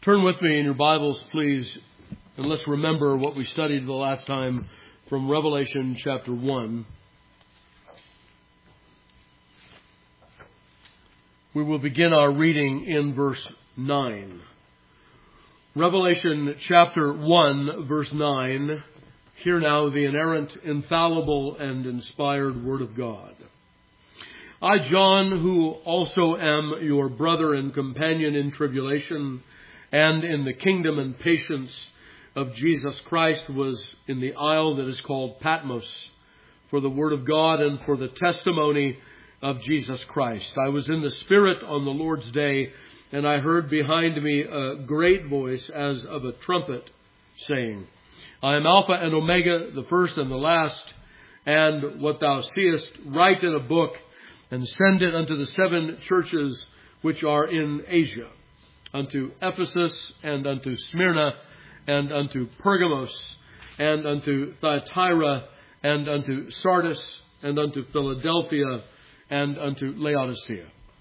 Turn with me in your Bibles, please, and let's remember what we studied the last time from Revelation chapter 1. We will begin our reading in verse 9. Revelation chapter 1, verse 9. Hear now the inerrant, infallible, and inspired Word of God. I, John, who also am your brother and companion in tribulation and in the kingdom and patience of Jesus Christ, was in the isle that is called Patmos for the Word of God and for the testimony of Jesus Christ. I was in the Spirit on the Lord's day, and I heard behind me a great voice as of a trumpet saying, I am Alpha and Omega, the first and the last, and what thou seest, write in a book, and send it unto the 7 churches which are in Asia, unto Ephesus, and unto Smyrna, and unto Pergamos, and unto Thyatira, and unto Sardis, and unto Philadelphia, and unto Laodicea.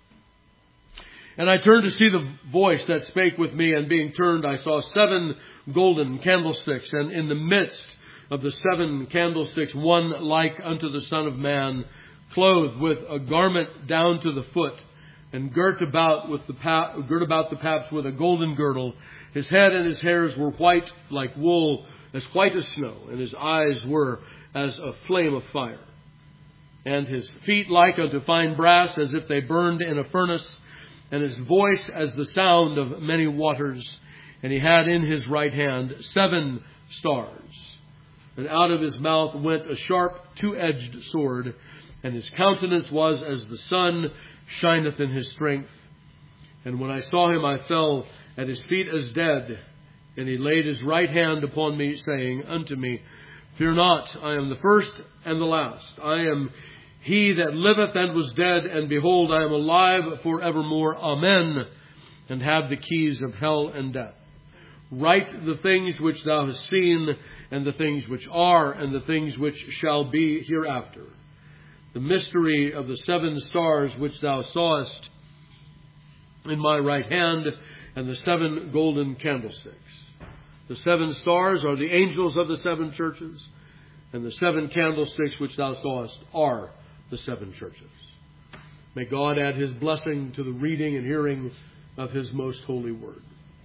And I turned to see the voice that spake with me, and being turned, I saw 7 golden candlesticks, and in the midst of the 7 candlesticks, one like unto the Son of Man, clothed with a garment down to the foot, and girt about the paps with a golden girdle. His head and his hairs were white like wool, as white as snow, and his eyes were as a flame of fire. And his feet like unto fine brass, as if they burned in a furnace, and his voice as the sound of many waters. And he had in his right hand 7 stars. And out of his mouth went a sharp 2-edged sword, and his countenance was as the sun shineth in his strength. And when I saw him, I fell at his feet as dead. And he laid his right hand upon me, saying unto me, Fear not, I am the first and the last. I am he that liveth and was dead, and behold, I am alive forevermore. Amen. And have the keys of hell and death. Write the things which thou hast seen, and the things which are, and the things which shall be hereafter. The mystery of the 7 stars which thou sawest in my right hand, and the 7 golden candlesticks. The 7 stars are the angels of the 7 churches, and the 7 candlesticks which thou sawest are the 7 churches. May God add His blessing to the reading and hearing of His most holy word.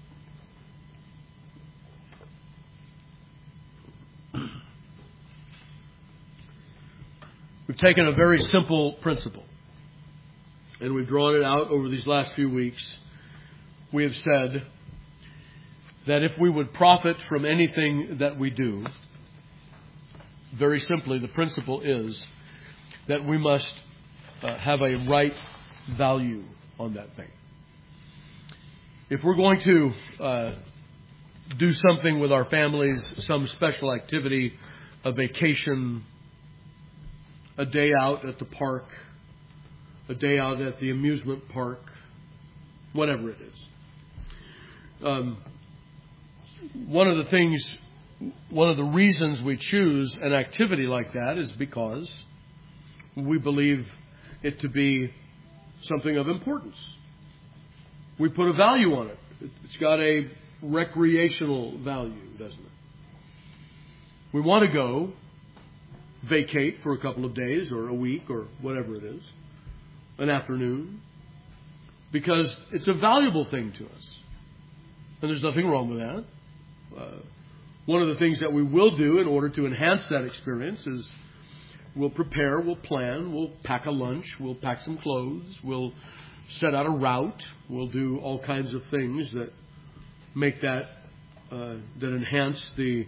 We've taken a very simple principle, and we've drawn it out over these last few weeks. We have said that if we would profit from anything that we do, very simply, the principle is that we must have a right value on that thing. If we're going to do something with our families, some special activity, a vacation, a day out at the park, a day out at the amusement park, whatever it is. One of the reasons we choose an activity like that is because we believe it to be something of importance. We put a value on it. It's got a recreational value, doesn't it? We want to go vacate for a couple of days or a week or whatever it is, an afternoon, because it's a valuable thing to us. And there's nothing wrong with that. One of the things that we will do in order to enhance that experience is we'll prepare, we'll plan, we'll pack a lunch, we'll pack some clothes, we'll set out a route, we'll do all kinds of things that make that enhance the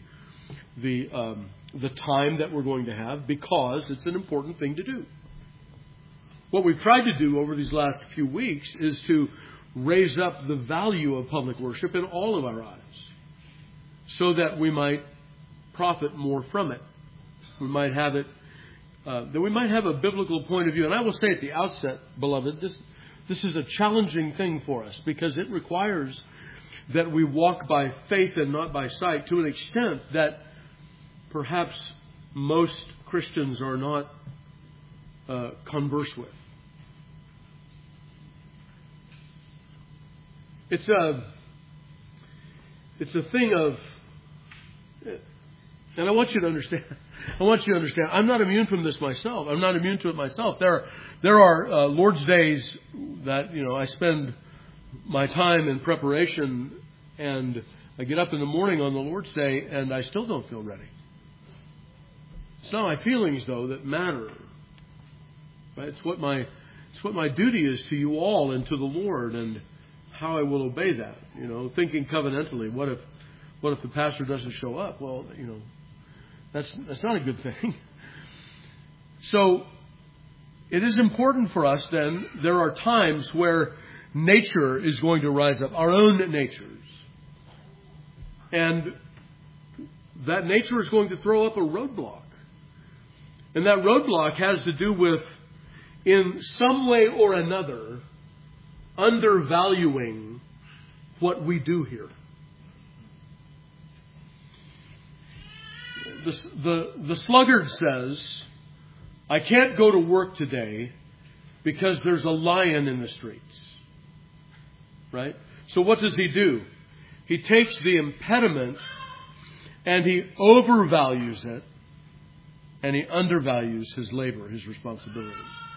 time that we're going to have, because it's an important thing to do. What we've tried to do over these last few weeks is to raise up the value of public worship in all of our eyes, so that we might profit more from it. We might have it, that we might have a biblical point of view. And I will say at the outset, beloved, this is a challenging thing for us, because it requires that we walk by faith and not by sight, to an extent that perhaps most Christians are not converse with. It's it's a thing of, and I want you to understand, I'm not immune from this myself. I'm not immune to it myself. There are Lord's days that, I spend my time in preparation, and I get up in the morning on the Lord's Day and I still don't feel ready. It's not my feelings, though, that matter. Right? It's what my duty is to you all and to the Lord, and how I will obey that. Thinking covenantally. What if the pastor doesn't show up? Well, that's not a good thing. So it is important for us. Then there are times where nature is going to rise up, our own natures, and that nature is going to throw up a roadblock. And that roadblock has to do with, in some way or another, undervaluing what we do here. The sluggard says, I can't go to work today because there's a lion in the streets. Right? So what does he do? He takes the impediment and he overvalues it, and he undervalues his labor, his responsibility.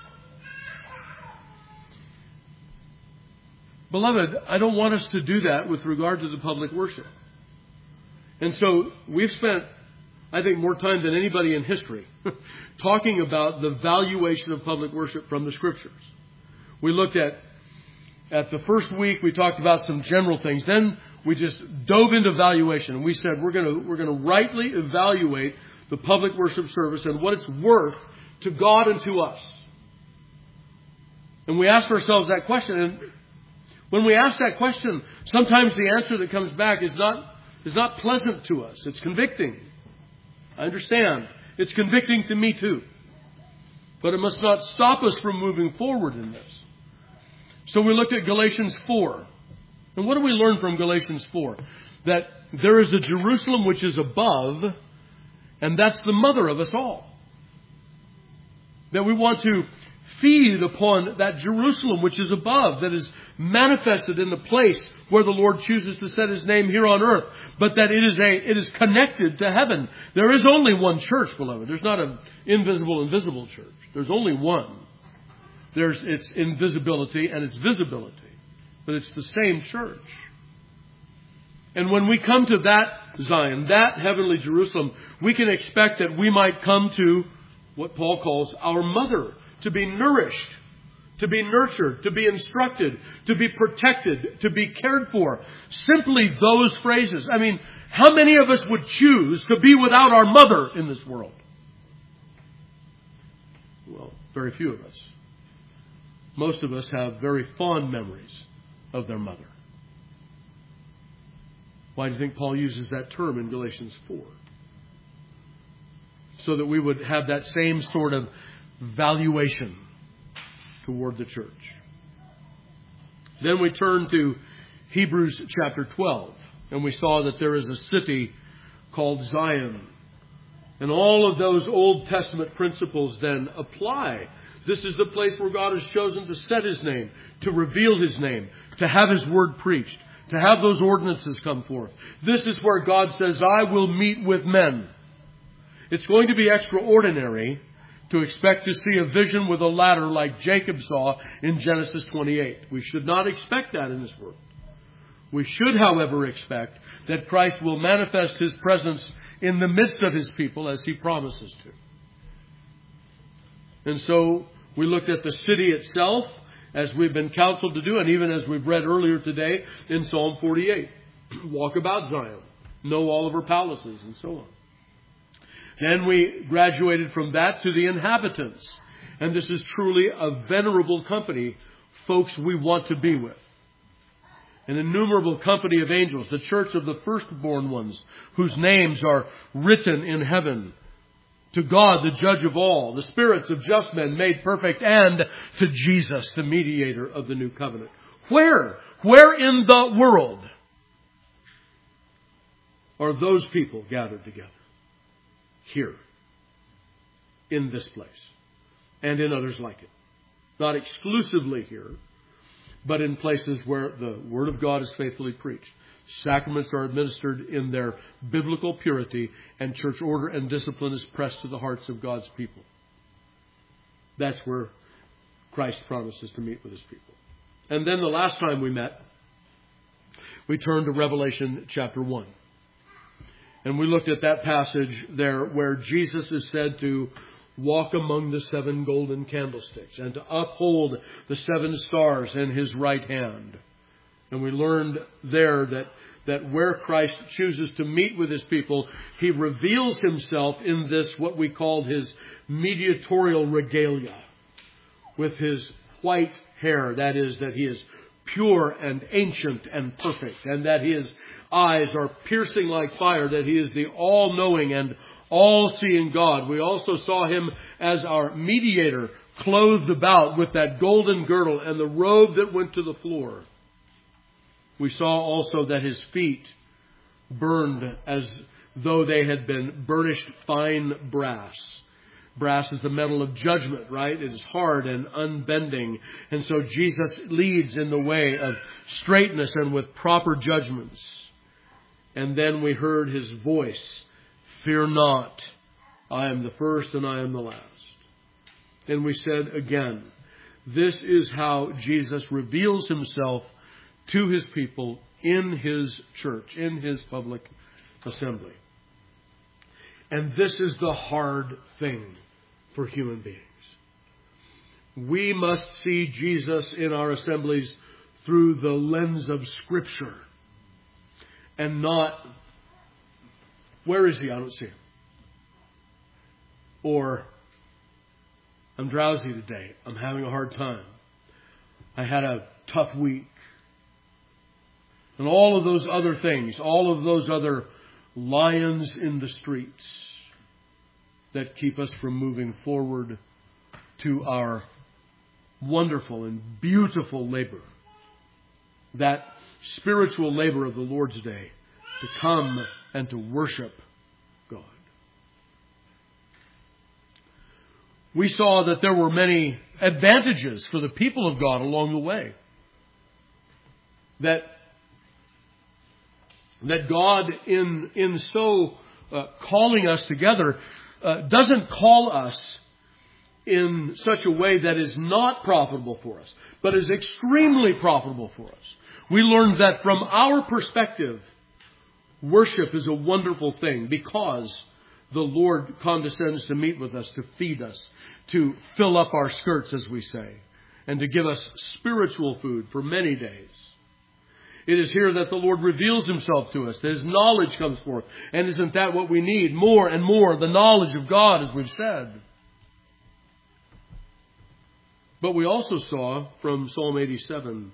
Beloved, I don't want us to do that with regard to the public worship. And so we've spent, I think, more time than anybody in history talking about the valuation of public worship from the Scriptures. We looked at the first week, we talked about some general things. Then we just dove into valuation, and we said we're going to rightly evaluate the public worship service and what it's worth to God and to us. And we asked ourselves that question, and when we ask that question, sometimes the answer that comes back is not pleasant to us. It's convicting. I understand. It's convicting to me too. But it must not stop us from moving forward in this. So we looked at Galatians 4. And what do we learn from Galatians 4? That there is a Jerusalem which is above, and that's the mother of us all. That we want to feed upon that Jerusalem which is above, that is manifested in the place where the Lord chooses to set His name here on earth, but that it is connected to heaven. There is only one church, beloved. There's not an invisible church. There's only one. There's its invisibility and its visibility, but it's the same church. And when we come to that Zion, that heavenly Jerusalem, we can expect that we might come to what Paul calls our mother, to be nourished, to be nurtured, to be instructed, to be protected, to be cared for. Simply those phrases. I mean, how many of us would choose to be without our mother in this world? Well, very few of us. Most of us have very fond memories of their mother. Why do you think Paul uses that term in Galatians 4? So that we would have that same sort of valuation toward the church. Then we turn to Hebrews chapter 12, and we saw that there is a city called Zion. And all of those Old Testament principles then apply. This is the place where God has chosen to set His name, to reveal His name, to have His word preached, to have those ordinances come forth. This is where God says, I will meet with men. It's going to be extraordinary to expect to see a vision with a ladder like Jacob saw in Genesis 28. We should not expect that in this world. We should, however, expect that Christ will manifest His presence in the midst of His people as He promises to. And so we looked at the city itself, as we've been counseled to do, and even as we've read earlier today in Psalm 48. Walk about Zion, know all of her palaces, and so on. Then we graduated from that to the inhabitants. And this is truly a venerable company, folks we want to be with. An innumerable company of angels, the church of the firstborn ones, whose names are written in heaven. To God, the judge of all, the spirits of just men made perfect, and to Jesus, the mediator of the new covenant. Where? Where in the world are those people gathered together? Here. In this place. And in others like it. Not exclusively here, but in places where the Word of God is faithfully preached. Sacraments are administered in their biblical purity, and church order and discipline is pressed to the hearts of God's people. That's where Christ promises to meet with His people. And then the last time we met, we turned to Revelation chapter 1. And we looked at that passage there where Jesus is said to walk among the 7 golden candlesticks and to uphold the 7 stars in His right hand. And we learned there that where Christ chooses to meet with His people, He reveals Himself in this, what we called His mediatorial regalia, with His white hair. That is, that He is pure and ancient and perfect, and that His eyes are piercing like fire, that He is the all-knowing and all-seeing God. We also saw Him as our mediator, clothed about with that golden girdle and the robe that went to the floor. We saw also that His feet burned as though they had been burnished fine brass. Brass is the metal of judgment, right? It is hard and unbending. And so Jesus leads in the way of straightness and with proper judgments. And then we heard His voice, "Fear not, I am the first and I am the last." And we said again, this is how Jesus reveals Himself to His people in His church, in His public assembly. And this is the hard thing for human beings. We must see Jesus in our assemblies through the lens of Scripture and not, where is He? I don't see Him. Or, I'm drowsy today. I'm having a hard time. I had a tough week. And all of those other things, all of those other lions in the streets that keep us from moving forward to our wonderful and beautiful labor. That spiritual labor of the Lord's day, to come and to worship God. We saw that there were many advantages for the people of God along the way. That God, in so calling us together, doesn't call us in such a way that is not profitable for us, but is extremely profitable for us. We learned that from our perspective, worship is a wonderful thing because the Lord condescends to meet with us, to feed us, to fill up our skirts, as we say, and to give us spiritual food for many days. It is here that the Lord reveals Himself to us, that His knowledge comes forth. And isn't that what we need? More and more, the knowledge of God, as we've said. But we also saw from Psalm 87,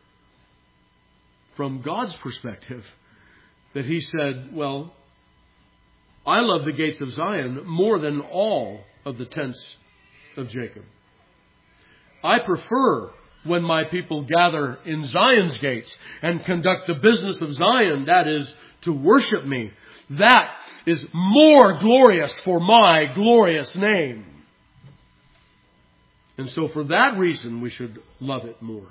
from God's perspective, that He said, well, I love the gates of Zion more than all of the tents of Jacob. I prefer when my people gather in Zion's gates and conduct the business of Zion, that is, to worship me. That is more glorious for my glorious name. And so for that reason, we should love it more.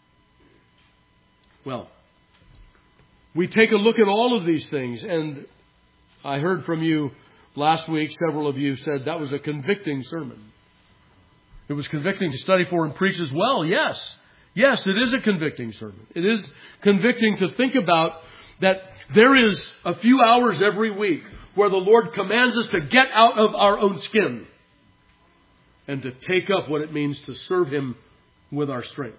Well, we take a look at all of these things, and I heard from you last week, several of you said that was a convicting sermon. It was convicting to study for and preach as well. Yes. Yes, it is a convicting sermon. It is convicting to think about that there is a few hours every week where the Lord commands us to get out of our own skin and to take up what it means to serve Him with our strength.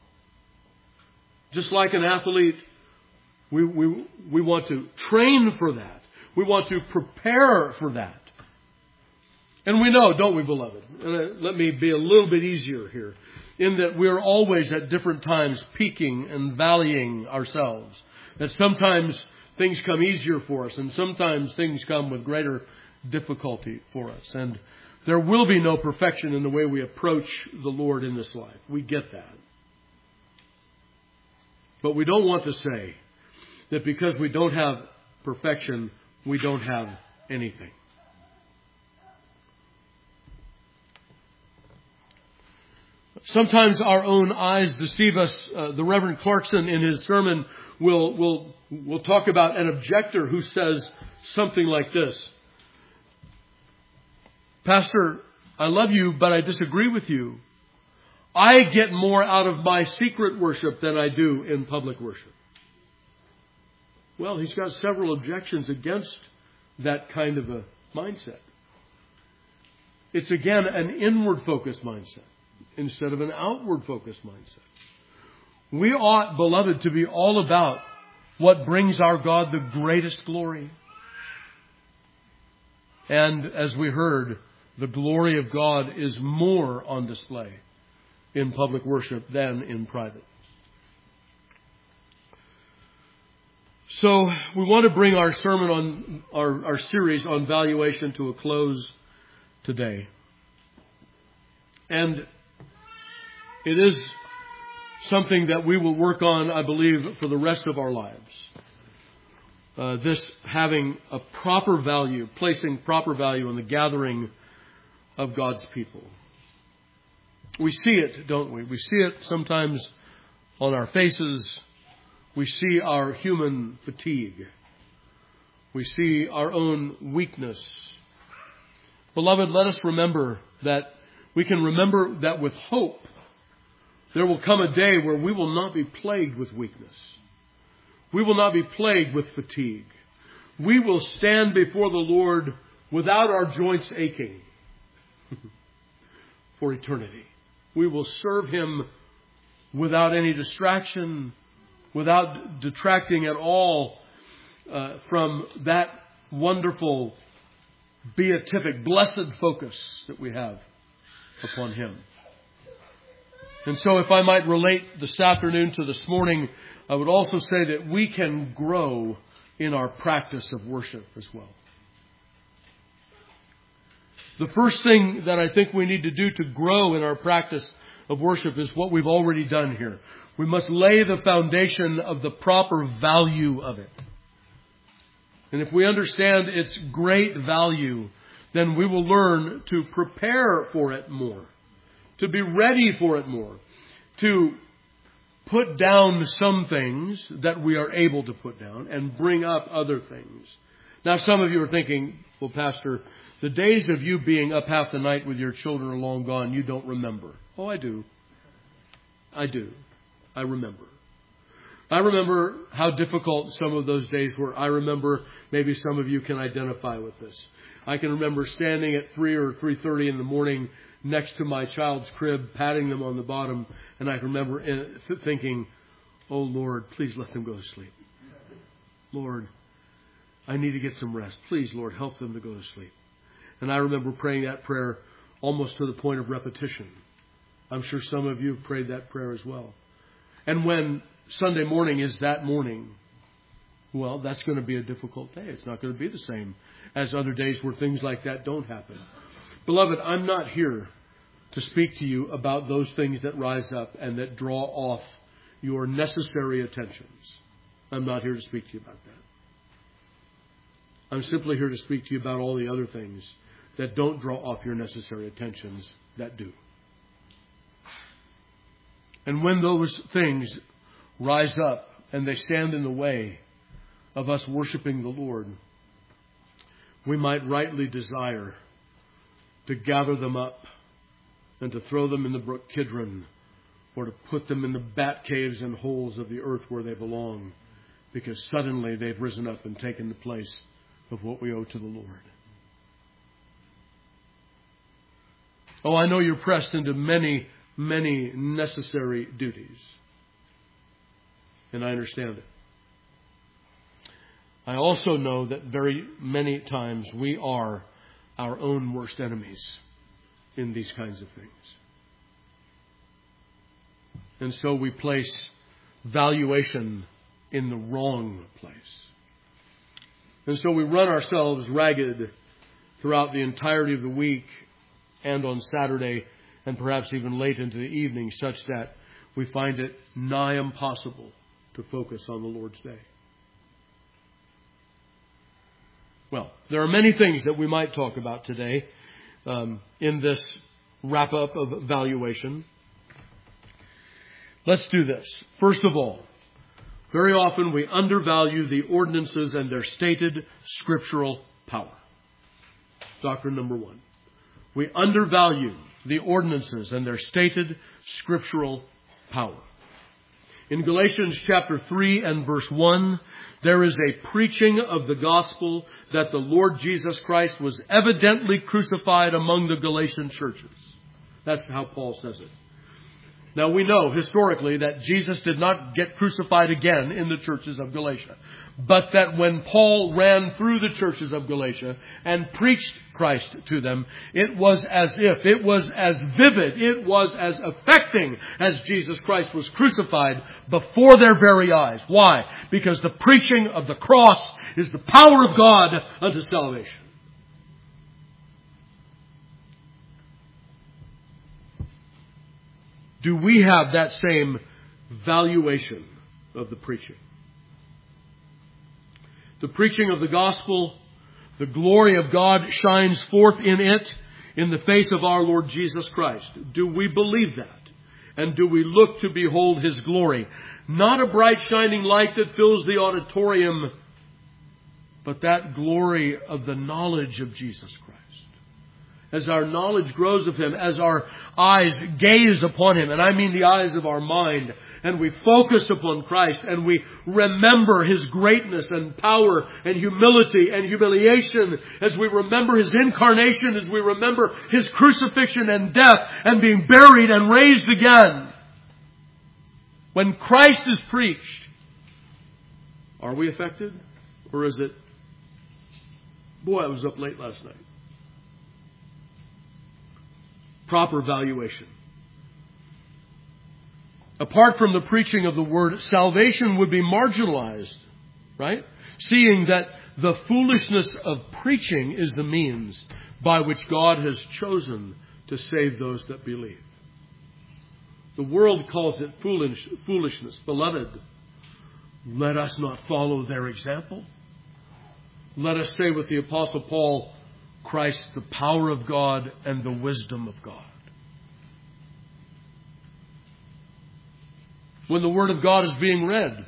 Just like an athlete, we want to train for that. We want to prepare for that. And we know, don't we, beloved? Let me be a little bit easier here, in that we're always at different times peaking and valleying ourselves. That sometimes things come easier for us, and sometimes things come with greater difficulty for us. And there will be no perfection in the way we approach the Lord in this life. We get that. But we don't want to say that because we don't have perfection, we don't have anything. Sometimes our own eyes deceive us. The Reverend Clarkson, in his sermon, we'll talk about an objector who says something like this. Pastor, I love you, but I disagree with you. I get more out of my secret worship than I do in public worship. Well, he's got several objections against that kind of a mindset. It's again an inward-focused mindset instead of an outward-focused mindset. We ought, beloved, to be all about what brings our God the greatest glory. And as we heard, the glory of God is more on display in public worship than in private. So we want to bring our sermon on our series on valuation to a close today. And it is something that we will work on, I believe, for the rest of our lives. This having a proper value, placing proper value in the gathering of God's people. We see it, don't we? We see it sometimes on our faces. We see our human fatigue. We see our own weakness. Beloved, let us remember that we can remember that with hope, there will come a day where we will not be plagued with weakness. We will not be plagued with fatigue. We will stand before the Lord without our joints aching for eternity. We will serve Him without any distraction, without detracting at all from that wonderful, beatific, blessed focus that we have upon Him. And so if I might relate this afternoon to this morning, I would also say that we can grow in our practice of worship as well. The first thing that I think we need to do to grow in our practice of worship is what we've already done here. We must lay the foundation of the proper value of it. And if we understand its great value, then we will learn to prepare for it more, to be ready for it more, to put down some things that we are able to put down and bring up other things. Now, some of you are thinking, well, Pastor, the days of you being up half the night with your children are long gone. You don't remember. Oh, I do. I do. I remember. I remember how difficult some of those days were. I remember, maybe some of you can identify with this. I can remember standing at 3 or 3:30 in the morning next to my child's crib, patting them on the bottom, and I remember thinking, oh Lord, please let them go to sleep. Lord, I need to get some rest. Please, Lord, help them to go to sleep. And I remember praying that prayer almost to the point of repetition. I'm sure some of you have prayed that prayer as well. And when Sunday morning is that morning, well, that's going to be a difficult day. It's not going to be the same as other days where things like that don't happen. Beloved, I'm not here to speak to you about those things that rise up and that draw off your necessary attentions. I'm not here to speak to you about that. I'm simply here to speak to you about all the other things that don't draw off your necessary attentions that do. And when those things rise up and they stand in the way of us worshiping the Lord, we might rightly desire to gather them up and to throw them in the brook Kidron, or to put them in the bat caves and holes of the earth where they belong, because suddenly they've risen up and taken the place of what we owe to the Lord. Oh, I know you're pressed into many, many necessary duties. And I understand it. I also know that very many times we are our own worst enemies in these kinds of things. And so we place valuation in the wrong place. And so we run ourselves ragged throughout the entirety of the week and on Saturday and perhaps even late into the evening, such that we find it nigh impossible to focus on the Lord's day. Well, there are many things that we might talk about today in this wrap-up of valuation. Let's do this. First of all, Very often we undervalue the ordinances and their stated scriptural power. Doctrine number one. We undervalue the ordinances and their stated scriptural power. In Galatians chapter 3 and verse 1, there is a preaching of the gospel that the Lord Jesus Christ was evidently crucified among the Galatian churches. That's how Paul says it. Now we know historically that Jesus did not get crucified again in the churches of Galatia. But that when Paul ran through the churches of Galatia and preached Christ to them, it was as if, it was as vivid, it was as affecting as Jesus Christ was crucified before their very eyes. Why? Because the preaching of the cross is the power of God unto salvation. Do we have that same valuation of the preaching? The preaching of the gospel, the glory of God shines forth in it in the face of our Lord Jesus Christ. Do we believe that? And do we look to behold His glory? Not a bright shining light that fills the auditorium, but that glory of the knowledge of Jesus Christ. As our knowledge grows of Him, as our eyes gaze upon Him, and I mean the eyes of our mind, and we focus upon Christ, and we remember His greatness and power and humility and humiliation, as we remember His incarnation, as we remember His crucifixion and death and being buried and raised again. When Christ is preached, are we affected? Or is it, boy, I was up late last night? Proper valuation. Apart from the preaching of the word, salvation would be marginalized, right? Seeing that the foolishness of preaching is the means by which God has chosen to save those that believe. The world calls it foolishness. Beloved, let us not follow their example. Let us say with the Apostle Paul, Christ, the power of God and the wisdom of God. When the Word of God is being read,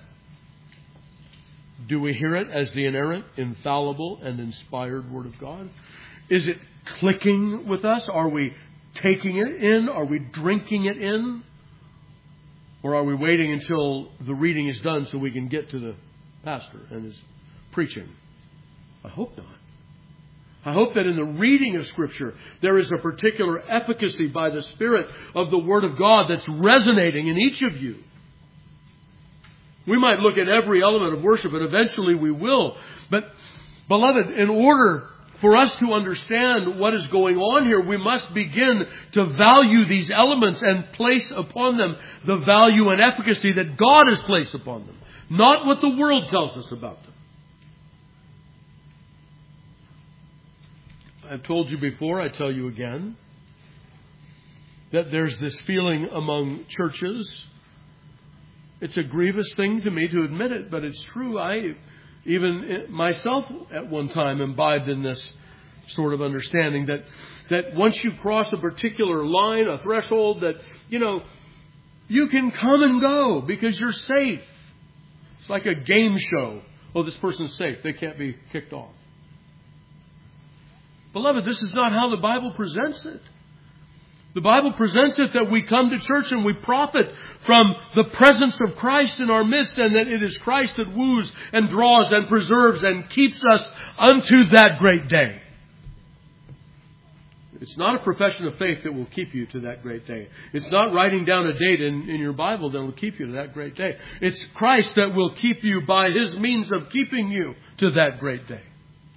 do we hear it as the inerrant, infallible, and inspired Word of God? Is it clicking with us? Are we taking it in? Are we drinking it in? Or are we waiting until the reading is done so we can get to the pastor and his preaching? I hope not. I hope that in the reading of Scripture, there is a particular efficacy by the Spirit of the Word of God that's resonating in each of you. We might look at every element of worship, and eventually we will. But, beloved, in order for us to understand what is going on here, we must begin to value these elements and place upon them the value and efficacy that God has placed upon them, not what the world tells us about them. I've told you before, I tell you again, that there's this feeling among churches. It's a grievous thing to me to admit it, but it's true. I, even myself at one time, imbibed in this sort of understanding that once you cross a particular line, a threshold, that, you can come and go because you're safe. It's like a game show. Oh, this person's safe. They can't be kicked off. Beloved, this is not how the Bible presents it. The Bible presents it that we come to church and we profit from the presence of Christ in our midst, and that it is Christ that woos and draws and preserves and keeps us unto that great day. It's not a profession of faith that will keep you to that great day. It's not writing down a date in your Bible that will keep you to that great day. It's Christ that will keep you by His means of keeping you to that great day.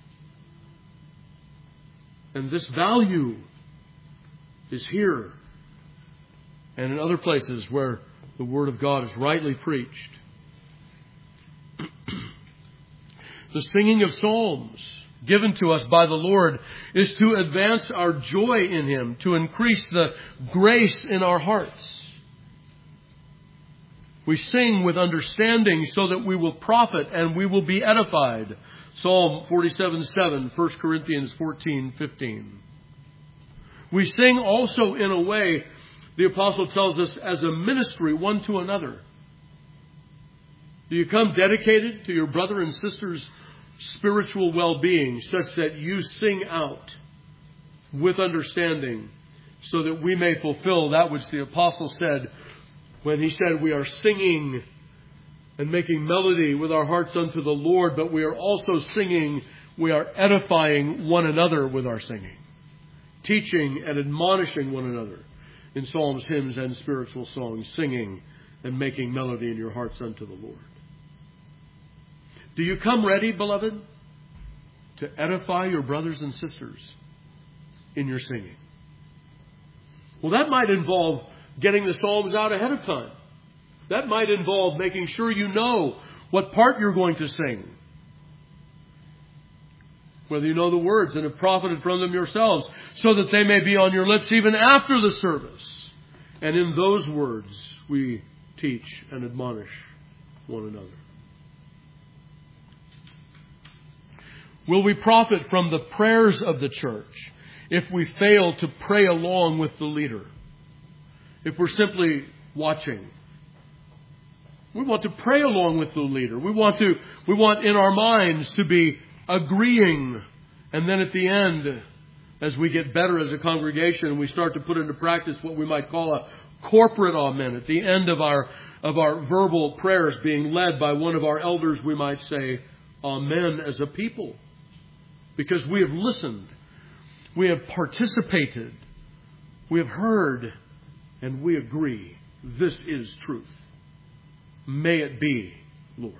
And this value is here and in other places where the Word of God is rightly preached. The singing of psalms given to us by the Lord is to advance our joy in Him, to increase the grace in our hearts. We sing with understanding so that we will profit and we will be edified. Psalm 47:7, 1 Corinthians 14:15. We sing also in a way, the apostle tells us, as a ministry one to another. Do you come dedicated to your brother and sister's spiritual well-being such that you sing out with understanding so that we may fulfill that which the apostle said when he said we are singing and making melody with our hearts unto the Lord, but we are also singing, we are edifying one another with our singing, teaching and admonishing one another in psalms, hymns, and spiritual songs, singing and making melody in your hearts unto the Lord. Do you come ready, beloved, to edify your brothers and sisters in your singing? Well, that might involve getting the psalms out ahead of time. That might involve making sure you know what part you're going to sing. Whether you know the words and have profited from them yourselves, so that they may be on your lips even after the service. And in those words we teach and admonish one another. Will we profit from the prayers of the church if we fail to pray along with the leader? If we're simply watching? We want to pray along with the leader. We want in our minds to be agreeing. And then at the end, as we get better as a congregation, we start to put into practice what we might call a corporate amen. At the end of our verbal prayers being led by one of our elders, we might say amen as a people. Because we have listened, we have participated, we have heard, and we agree. This is truth. May it be, Lord.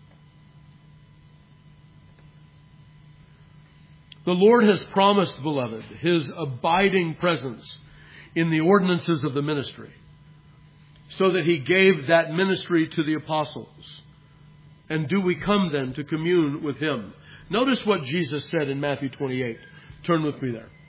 The Lord has promised, beloved, His abiding presence in the ordinances of the ministry, so that He gave that ministry to the apostles. And do we come then to commune with Him? Notice what Jesus said in Matthew 28. Turn with me there.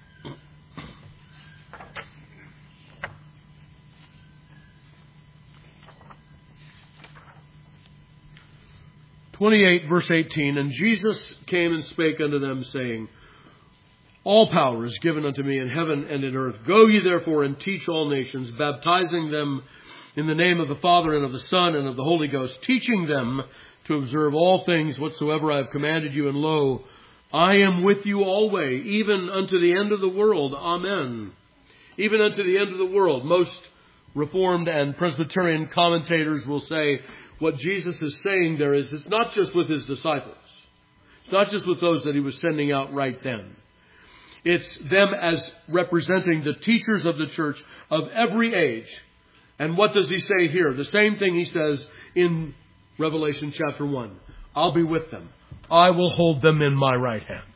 28 verse 18, and Jesus came and spake unto them, saying, all power is given unto me in heaven and in earth. Go ye therefore and teach all nations, baptizing them in the name of the Father and of the Son and of the Holy Ghost, teaching them to observe all things whatsoever I have commanded you. And lo, I am with you always, even unto the end of the world. Amen. Even unto the end of the world. Most Reformed and Presbyterian commentators will say what Jesus is saying there is, it's not just with His disciples. It's not just with those that He was sending out right then. It's them as representing the teachers of the church of every age. And what does He say here? The same thing He says in Revelation chapter 1. I'll be with them. I will hold them in my right hand.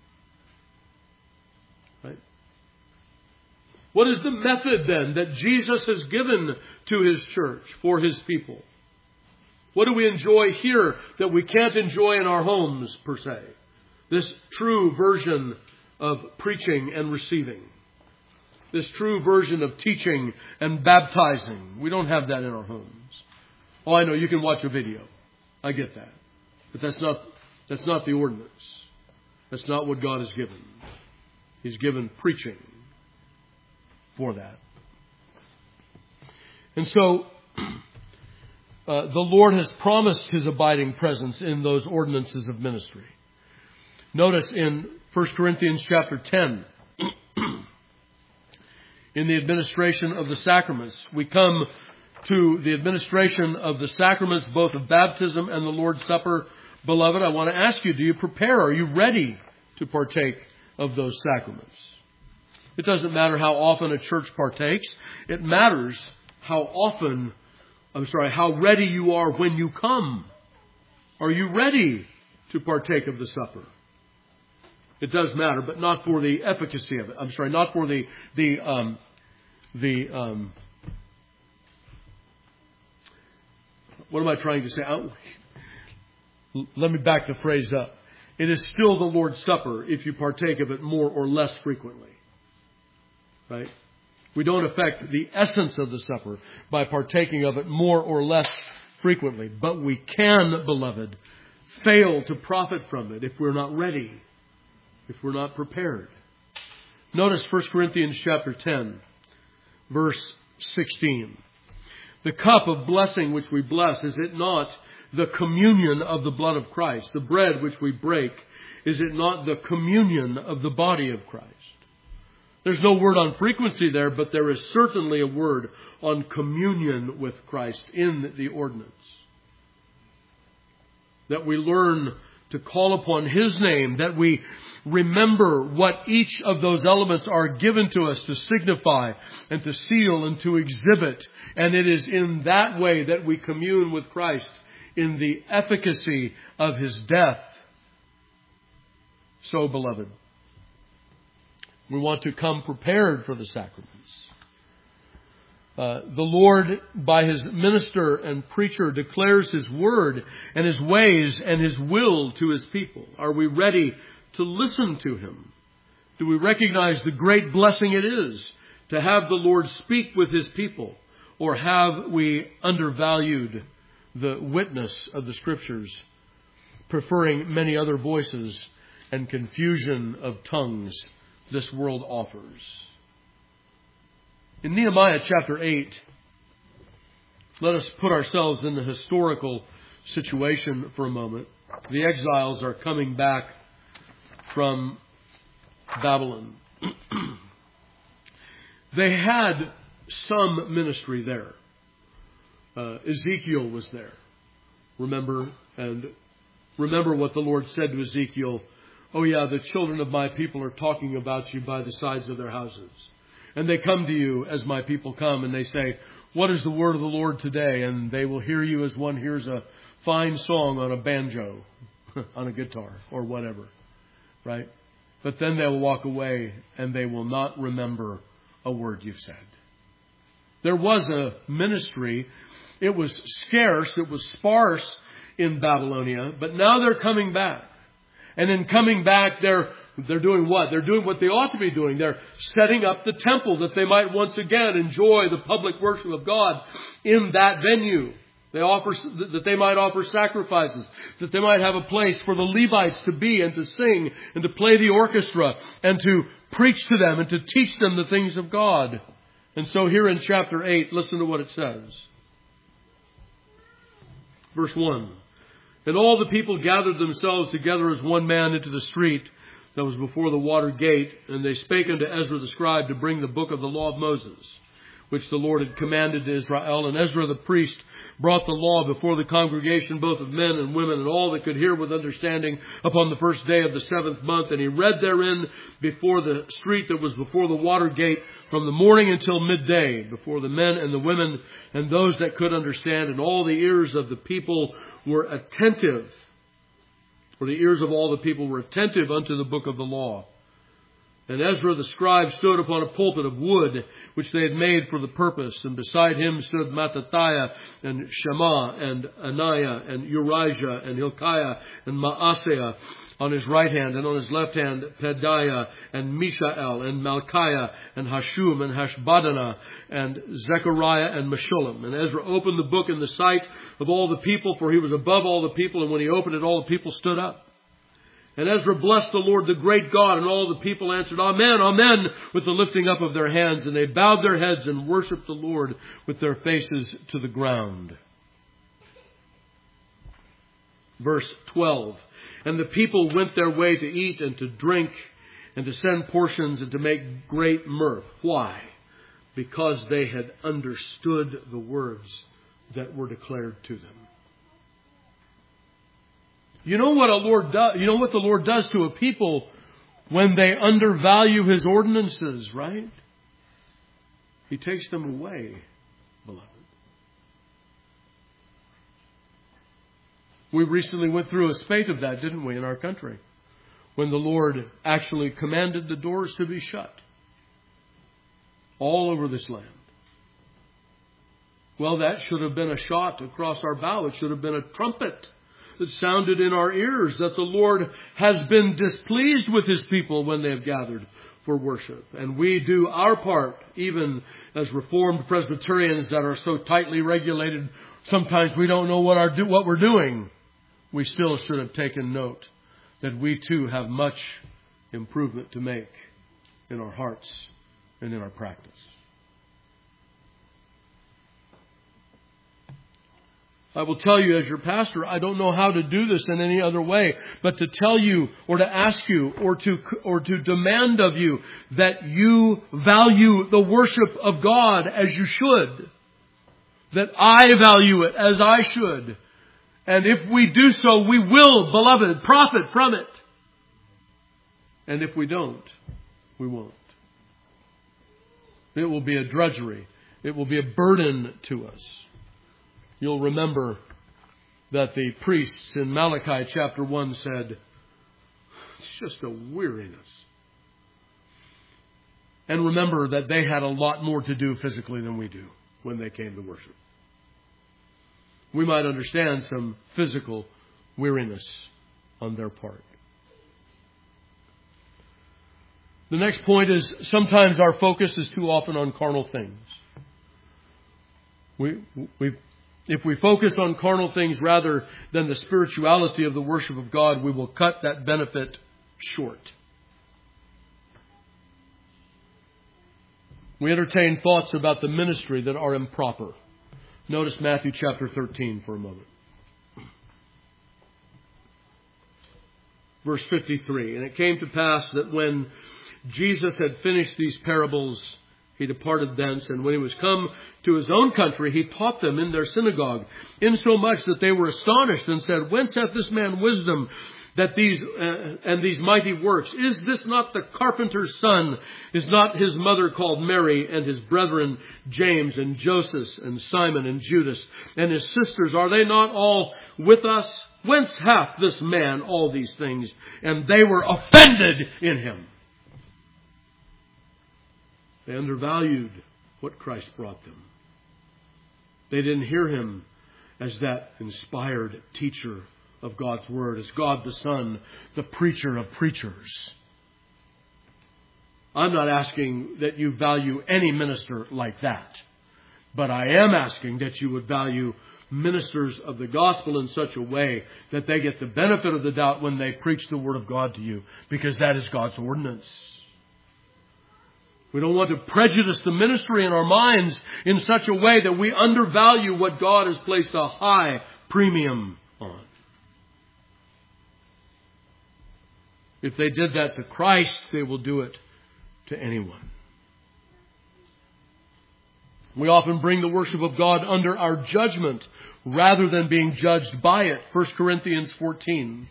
Right? What is the method then that Jesus has given to His church for His people? What do we enjoy here that we can't enjoy in our homes per se? This true version of preaching and receiving. This true version of teaching and baptizing. We don't have that in our homes. Oh, I know, you can watch a video. I get that. But that's not the ordinance. That's not what God has given. He's given preaching for that. And so, the Lord has promised His abiding presence in those ordinances of ministry. Notice in 1 Corinthians chapter 10, in the administration of the sacraments, we come to the administration of the sacraments, both of baptism and the Lord's Supper. Beloved, I want to ask you, do you prepare? Are you ready to partake of those sacraments? It doesn't matter how often a church partakes. It matters how ready you are when you come. Are you ready to partake of the supper? It does matter, but not for the efficacy of it. Not for what am I trying to say? Let me back the phrase up. It is still the Lord's Supper if you partake of it more or less frequently. Right? We don't affect the essence of the supper by partaking of it more or less frequently. But we can, beloved, fail to profit from it if we're not ready, if we're not prepared. Notice 1 Corinthians chapter 10, verse 16. The cup of blessing which we bless, is it not the communion of the blood of Christ? The bread which we break, is it not the communion of the body of Christ? There's no word on frequency there, but there is certainly a word on communion with Christ in the ordinance. That we learn to call upon His name, that we remember what each of those elements are given to us to signify and to seal and to exhibit. And it is in that way that we commune with Christ in the efficacy of His death. So, beloved, we want to come prepared for the sacraments. The Lord, by His minister and preacher, declares His word and His ways and His will to His people. Are we ready to listen to Him? Do we recognize the great blessing it is to have the Lord speak with His people? Or have we undervalued the witness of the Scriptures, preferring many other voices and confusion of tongues this world offers? In Nehemiah chapter 8, let us put ourselves in the historical situation for a moment. The exiles are coming back from Babylon. They had some ministry there. Ezekiel was there. Remember what the Lord said to Ezekiel. Oh yeah, the children of my people are talking about you by the sides of their houses. And they come to you as my people come, and they say, what is the word of the Lord today? And they will hear you as one hears a fine song on a banjo, on a guitar, or whatever. Right? But then they will walk away, and they will not remember a word you've said. There was a ministry. It was scarce. It was sparse in Babylonia. But now they're coming back. And in coming back, they're doing what? They're doing what they ought to be doing. They're setting up the temple that they might once again enjoy the public worship of God in that venue. That they might offer sacrifices, that they might have a place for the Levites to be and to sing and to play the orchestra and to preach to them and to teach them the things of God. And so here in chapter 8, listen to what it says. Verse 1. And all the people gathered themselves together as one man into the street that was before the water gate, and they spake unto Ezra the scribe to bring the book of the law of Moses, which the Lord had commanded to Israel. And Ezra the priest brought the law before the congregation, both of men and women, and all that could hear with understanding, upon the first day of the 7th month. And he read therein before the street that was before the water gate from the morning until midday, before the men and the women and those that could understand. And all the ears of the people were attentive, or the ears of all the people were attentive unto the book of the law. And Ezra the scribe stood upon a pulpit of wood, which they had made for the purpose. And beside him stood Mattithiah and Shema and Ananiah and Urijah and Hilkiah and Maaseiah on his right hand, and on his left hand Pedaiah and Mishael and Malchiah and Hashum and Hashbaddanah and Zechariah and Meshullam. And Ezra opened the book in the sight of all the people, for he was above all the people. And when he opened it, all the people stood up. And Ezra blessed the Lord, the great God, and all the people answered, Amen, Amen, with the lifting up of their hands. And they bowed their heads and worshipped the Lord with their faces to the ground. Verse 12. And the people went their way to eat and to drink and to send portions and to make great mirth. Why? Because they had understood the words that were declared to them. You know what the Lord does to a people when they undervalue His ordinances, right? He takes them away, beloved. We recently went through a spate of that, didn't we, in our country? When the Lord actually commanded the doors to be shut all over this land. Well, that should have been a shot across our bow. It should have been a trumpet that sounded in our ears that the Lord has been displeased with His people when they have gathered for worship. And we do our part, even as Reformed Presbyterians that are so tightly regulated, sometimes we don't know what we're doing. We still should have taken note that we too have much improvement to make in our hearts and in our practice. I will tell you as your pastor, I don't know how to do this in any other way, but to tell you or to ask you or to demand of you that you value the worship of God as you should. That I value it as I should. And if we do so, we will, beloved, profit from it. And if we don't, we won't. It will be a drudgery. It will be a burden to us. You'll remember that the priests in Malachi chapter 1 said, it's just a weariness. And remember that they had a lot more to do physically than we do when they came to worship. We might understand some physical weariness on their part. The next point is sometimes our focus is too often on carnal things. If we focus on carnal things rather than the spirituality of the worship of God, we will cut that benefit short. We entertain thoughts about the ministry that are improper. Notice Matthew chapter 13 for a moment. Verse 53. And it came to pass that when Jesus had finished these parables, he departed thence, and when he was come to his own country, he taught them in their synagogue, insomuch that they were astonished and said, Whence hath this man wisdom that these mighty works? Is this not the carpenter's son? Is not his mother called Mary, and his brethren James and Joseph and Simon and Judas, and his sisters? Are they not all with us? Whence hath this man all these things? And they were offended in him. They undervalued what Christ brought them. They didn't hear him as that inspired teacher of God's Word, as God the Son, the preacher of preachers. I'm not asking that you value any minister like that, but I am asking that you would value ministers of the gospel in such a way that they get the benefit of the doubt when they preach the Word of God to you, because that is God's ordinance. We don't want to prejudice the ministry in our minds in such a way that we undervalue what God has placed a high premium on. If they did that to Christ, they will do it to anyone. We often bring the worship of God under our judgment rather than being judged by it. 1 Corinthians 14.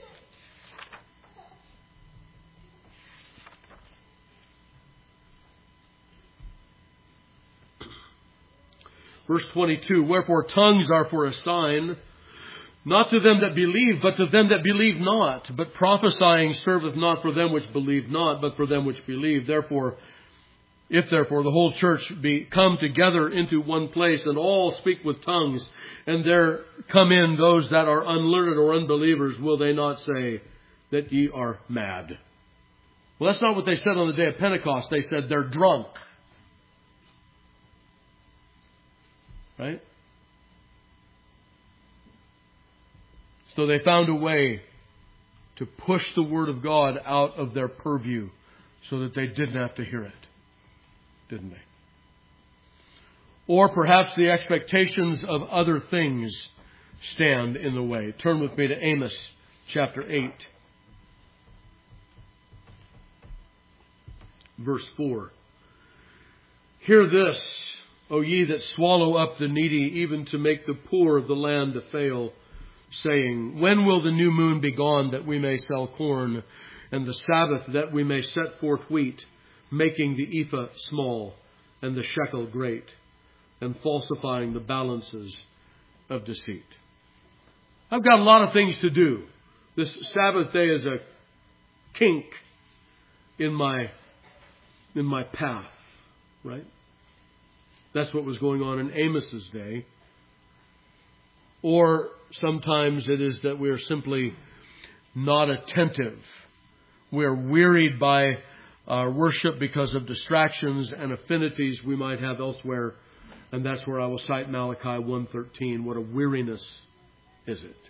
Verse 22, Wherefore tongues are for a sign, not to them that believe, but to them that believe not. But prophesying serveth not for them which believe not, but for them which believe. Therefore, if therefore the whole church be come together into one place, and all speak with tongues, and there come in those that are unlearned or unbelievers, will they not say that ye are mad? Well, that's not what they said on the day of Pentecost. They said they're drunk. Right? So they found a way to push the Word of God out of their purview so that they didn't have to hear it. Didn't they? Or perhaps the expectations of other things stand in the way. Turn with me to Amos chapter 8. Verse 4. Hear this, O ye that swallow up the needy, even to make the poor of the land to fail, saying, When will the new moon be gone, that we may sell corn, and the Sabbath, that we may set forth wheat, making the ephah small, and the shekel great, and falsifying the balances of deceit? I've got a lot of things to do. This Sabbath day is a kink in my path, right? That's what was going on in Amos's day. Or sometimes it is that we are simply not attentive. We are wearied by our worship because of distractions and affinities we might have elsewhere. And that's where I will cite Malachi 1:13. What a weariness is it?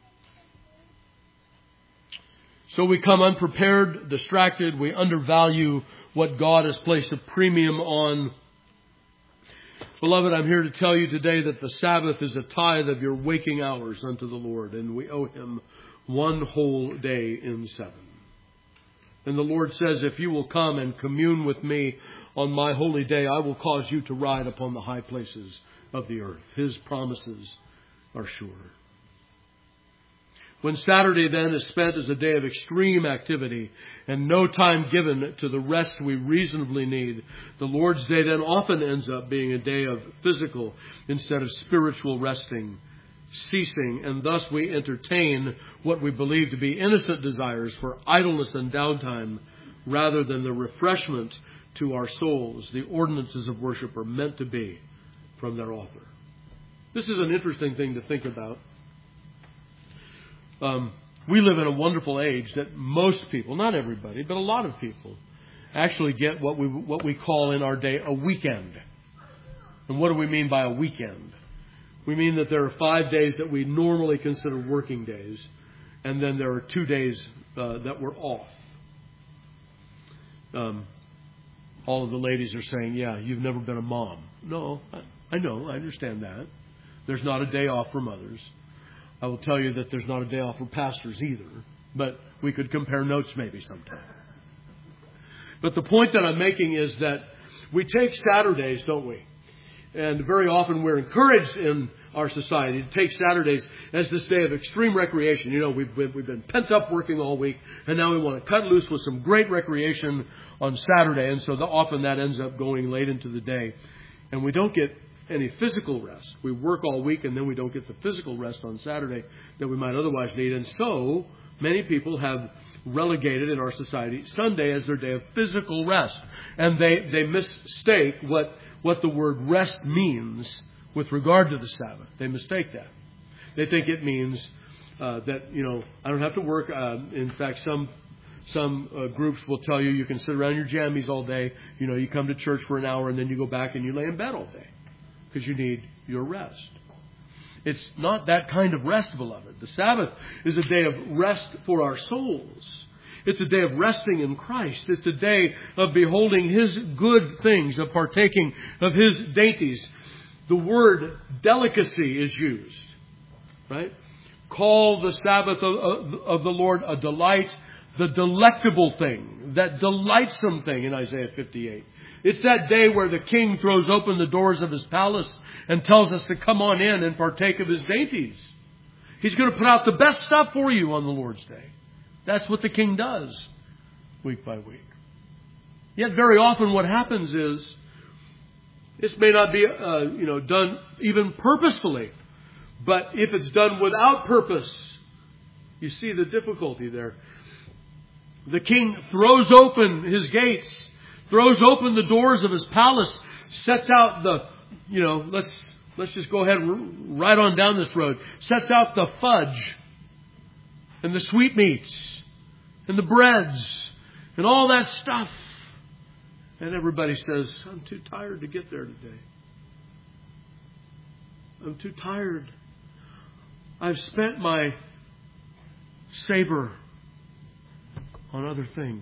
So we come unprepared, distracted. We undervalue what God has placed a premium on. Beloved, I'm here to tell you today that the Sabbath is a tithe of your waking hours unto the Lord, and we owe Him one whole day in 7. And the Lord says, if you will come and commune with me on my holy day, I will cause you to ride upon the high places of the earth. His promises are sure. When Saturday then is spent as a day of extreme activity and no time given to the rest we reasonably need, the Lord's Day then often ends up being a day of physical instead of spiritual resting, ceasing, and thus we entertain what we believe to be innocent desires for idleness and downtime rather than the refreshment to our souls the ordinances of worship are meant to be from their author. This is an interesting thing to think about. We live in a wonderful age that most people, not everybody, but a lot of people, actually get what we call in our day a weekend. And what do we mean by a weekend? We mean that there are 5 days that we normally consider working days, and then there are 2 days that we're off. All of the ladies are saying, yeah, you've never been a mom. No, I know, I understand that. There's not a day off for mothers. I will tell you that there's not a day off for pastors either, but we could compare notes maybe sometime. But the point that I'm making is that we take Saturdays, don't we? And very often we're encouraged in our society to take Saturdays as this day of extreme recreation. You know, we've been pent up working all week, and now we want to cut loose with some great recreation on Saturday. And so often that ends up going late into the day. And we don't get any physical rest. We work all week and then we don't get the physical rest on Saturday that we might otherwise need. And so many people have relegated in our society Sunday as their day of physical rest. And they mistake what the word rest means with regard to the Sabbath. They mistake that. They think it means that, you know, I don't have to work. In fact, some groups will tell you can sit around your jammies all day. You know, you come to church for an hour and then you go back and you lay in bed all day because you need your rest. It's not that kind of rest, beloved. The Sabbath is a day of rest for our souls. It's a day of resting in Christ. It's a day of beholding His good things, of partaking of His dainties. The word delicacy is used, right? Call the Sabbath of the Lord a delight, the delectable thing, that delightsome thing in Isaiah 58. It's that day where the king throws open the doors of his palace and tells us to come on in and partake of his dainties. He's going to put out the best stuff for you on the Lord's Day. That's what the king does week by week. Yet very often what happens is this may not be done even purposefully, but if it's done without purpose, you see the difficulty there. The king throws open his gates, throws open the doors of his palace, sets out let's just go ahead and ride on down this road, sets out the fudge and the sweetmeats and the breads and all that stuff. And everybody says, I'm too tired to get there today. I'm too tired. I've spent my saber on other things.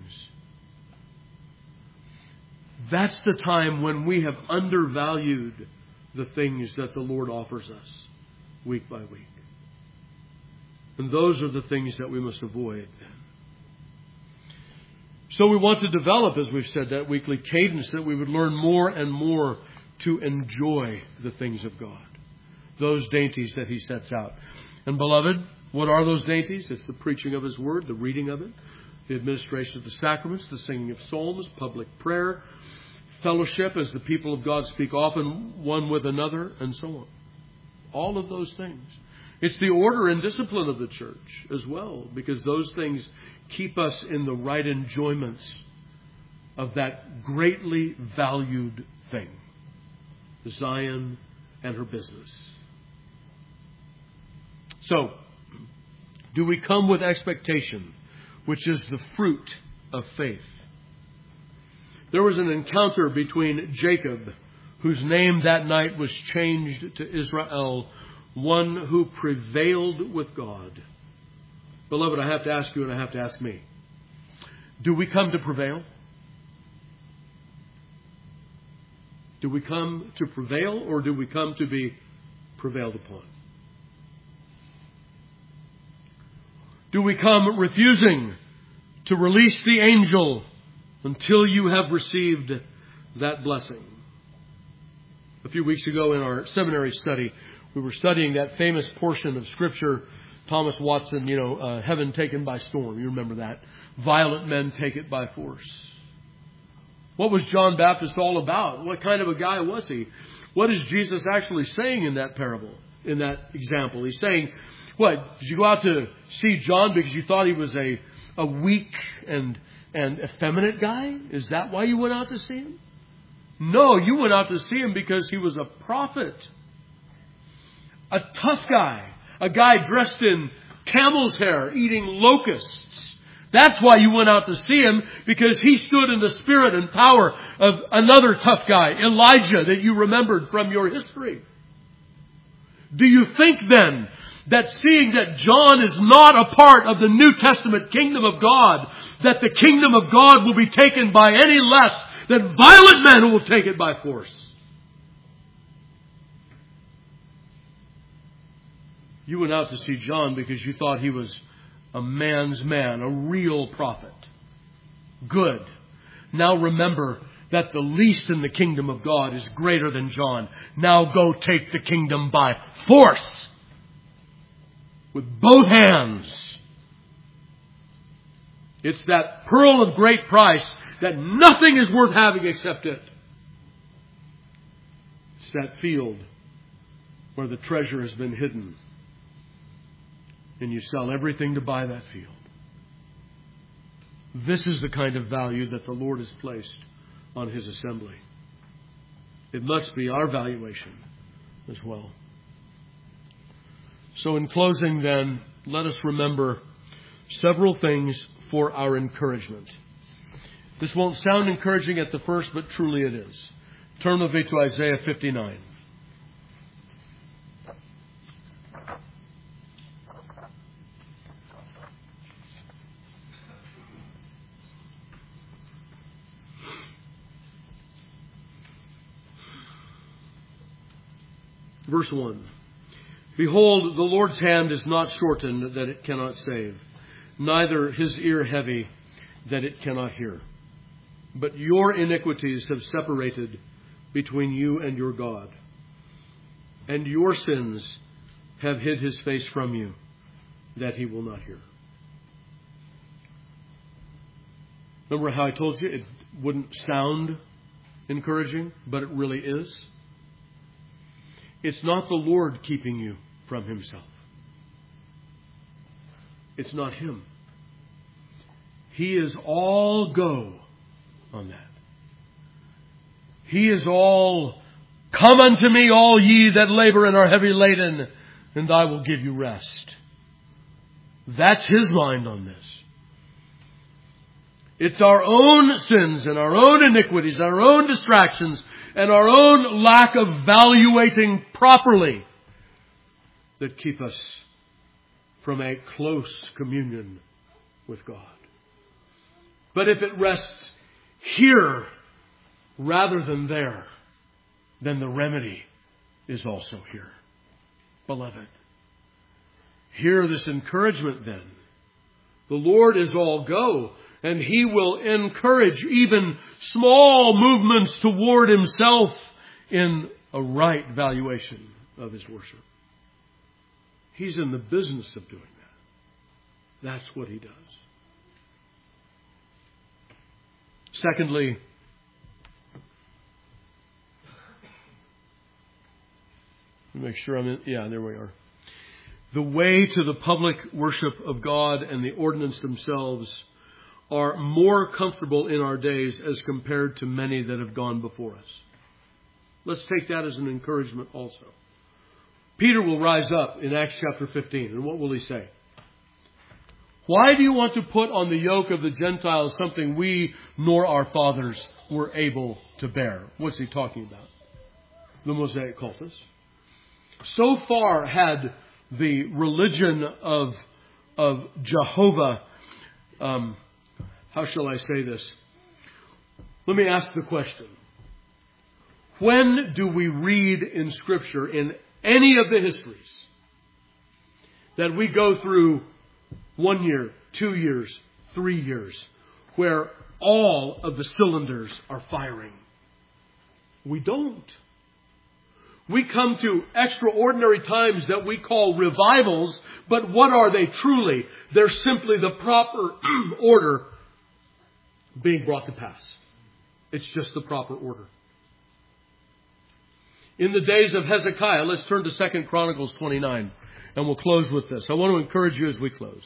That's the time when we have undervalued the things that the Lord offers us week by week. And those are the things that we must avoid then. So we want to develop, as we've said, that weekly cadence that we would learn more and more to enjoy the things of God. Those dainties that He sets out. And beloved, what are those dainties? It's the preaching of His Word, the reading of it, the administration of the sacraments, the singing of psalms, public prayer, fellowship as the people of God speak often one with another, and so on. All of those things. It's the order and discipline of the church as well, because those things keep us in the right enjoyments of that greatly valued thing, Zion and her business. So, do we come with expectation, which is the fruit of faith? There was an encounter between Jacob, whose name that night was changed to Israel, one who prevailed with God. Beloved, I have to ask you and I have to ask me, do we come to prevail? Do we come to prevail, or do we come to be prevailed upon? Do we come refusing to release the angel until you have received that blessing? A few weeks ago in our seminary study, we were studying that famous portion of Scripture, Thomas Watson, heaven taken by storm. You remember that. Violent men take it by force. What was John Baptist all about? What kind of a guy was he? What is Jesus actually saying in that parable, in that example? He's saying, what? Did you go out to see John because you thought he was a weak and effeminate guy? Is that why you went out to see him? No, you went out to see him because he was a prophet. A tough guy. A guy dressed in camel's hair, eating locusts. That's why you went out to see him, because he stood in the spirit and power of another tough guy, Elijah, that you remembered from your history. Do you think then that seeing that John is not a part of the New Testament kingdom of God, that the kingdom of God will be taken by any less than violent men who will take it by force? You went out to see John because you thought he was a man's man, a real prophet. Good. Now remember that the least in the kingdom of God is greater than John. Now go take the kingdom by force. With both hands. It's that pearl of great price that nothing is worth having except it. It's that field where the treasure has been hidden. And you sell everything to buy that field. This is the kind of value that the Lord has placed on His assembly. It must be our valuation as well. So in closing then, let us remember several things for our encouragement. This won't sound encouraging at the first, but truly it is. Turn with me to Isaiah 59. Verse 1. Behold, the Lord's hand is not shortened that it cannot save, neither His ear heavy that it cannot hear. But your iniquities have separated between you and your God, and your sins have hid His face from you, that He will not hear. Remember how I told you it wouldn't sound encouraging, but it really is? It's not the Lord keeping you from Himself. It's not Him. He is all go on that. He is all, come unto me, all ye that labor and are heavy laden, and I will give you rest. That's His mind on this. It's our own sins and our own iniquities, our own distractions, and our own lack of valuating properly that keep us from a close communion with God. But if it rests here rather than there, then the remedy is also here. Beloved, hear this encouragement then. The Lord is all go. And He will encourage even small movements toward Himself in a right valuation of His worship. He's in the business of doing that. That's what He does. Secondly, make sure I'm in. Yeah, there we are. The way to the public worship of God and the ordinance themselves are more comfortable in our days as compared to many that have gone before us. Let's take that as an encouragement also. Peter will rise up in Acts chapter 15, and what will he say? Why do you want to put on the yoke of the Gentiles something we nor our fathers were able to bear? What's he talking about? The Mosaic cultus. So far had the religion of Jehovah, how shall I say this? Let me ask the question. When do we read in Scripture, in any of the histories, that we go through 1 year, 2 years, 3 years, where all of the cylinders are firing? We don't. We come to extraordinary times that we call revivals, but what are they truly? They're simply the proper order being brought to pass. It's just the proper order. In the days of Hezekiah, let's turn to 2 Chronicles 29, and we'll close with this. I want to encourage you as we close.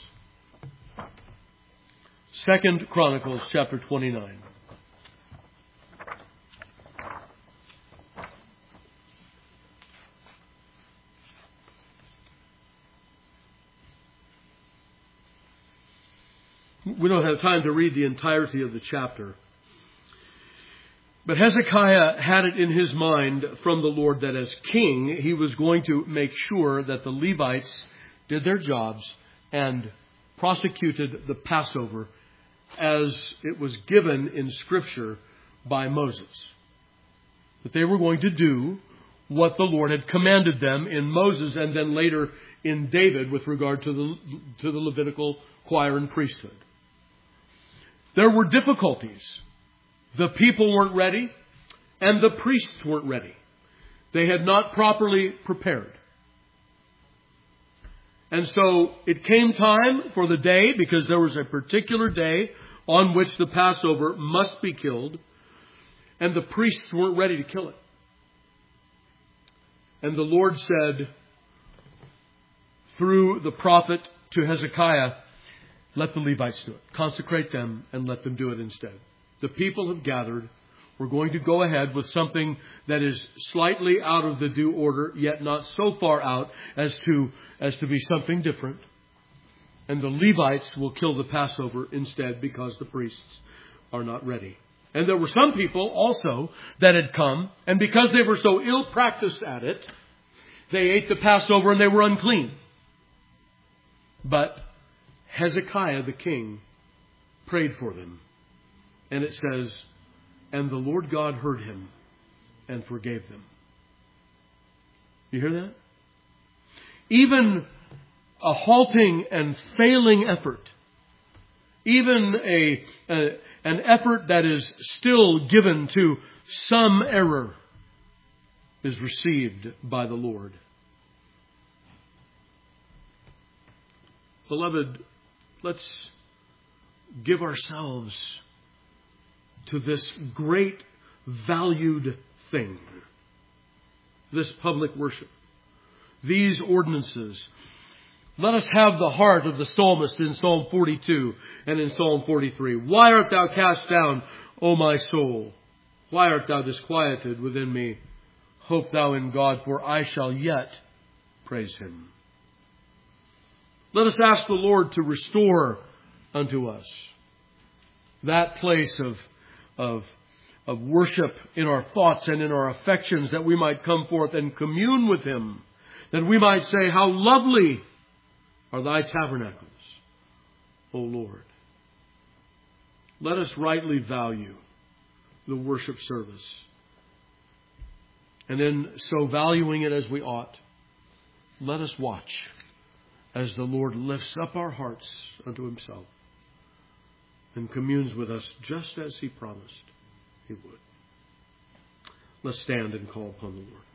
2 Chronicles chapter 29. We don't have time to read the entirety of the chapter. But Hezekiah had it in his mind from the Lord that as king, he was going to make sure that the Levites did their jobs and prosecuted the Passover as it was given in Scripture by Moses. That they were going to do what the Lord had commanded them in Moses and then later in David with regard to the Levitical choir and priesthood. There were difficulties. The people weren't ready, and the priests weren't ready. They had not properly prepared. And so it came time for the day, because there was a particular day on which the Passover must be killed, and the priests weren't ready to kill it. And the Lord said, through the prophet to Hezekiah, let the Levites do it. Consecrate them and let them do it instead. The people have gathered. We're going to go ahead with something that is slightly out of the due order, yet not so far out as to be something different. And the Levites will kill the Passover instead because the priests are not ready. And there were some people also that had come, and because they were so ill-practiced at it, they ate the Passover and they were unclean. But Hezekiah the king prayed for them. And it says, and the Lord God heard him and forgave them. You hear that? Even a halting and failing effort, even an effort that is still given to some error, is received by the Lord. Beloved, let's give ourselves to this great valued thing, this public worship, these ordinances. Let us have the heart of the psalmist in Psalm 42 and in Psalm 43. Why art thou cast down, O my soul? Why art thou disquieted within me? Hope thou in God, for I shall yet praise him. Let us ask the Lord to restore unto us that place of worship in our thoughts and in our affections, that we might come forth and commune with him, that we might say, how lovely are thy tabernacles, O Lord. Let us rightly value the worship service. And in so valuing it as we ought, let us watch as the Lord lifts up our hearts unto himself and communes with us just as he promised he would. Let's stand and call upon the Lord.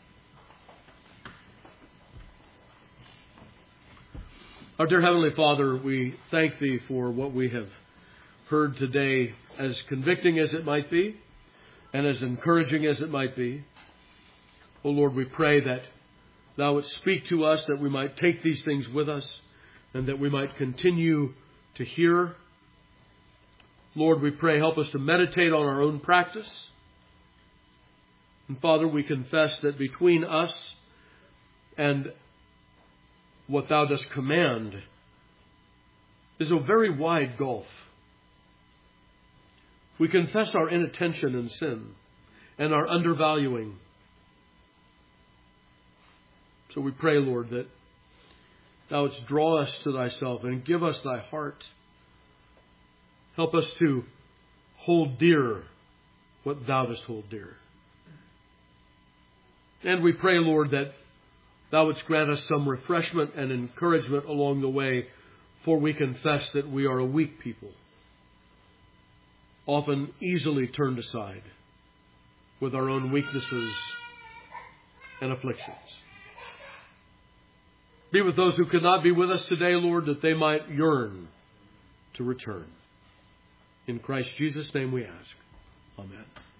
Our dear Heavenly Father, we thank thee for what we have heard today, as convicting as it might be and as encouraging as it might be. O Lord, we pray that thou wouldst speak to us, that we might take these things with us and that we might continue to hear. Lord, we pray, help us to meditate on our own practice. And Father, we confess that between us and what thou dost command is a very wide gulf. We confess our inattention and sin and our undervaluing. So we pray, Lord, that thou wouldst draw us to thyself and give us thy heart. Help us to hold dear what thou dost hold dear. And we pray, Lord, that Thou wouldst grant us some refreshment and encouragement along the way, for we confess that we are a weak people, often easily turned aside with our own weaknesses and afflictions. Be with those who could not be with us today, Lord, that they might yearn to return. In Christ Jesus' name we ask. Amen.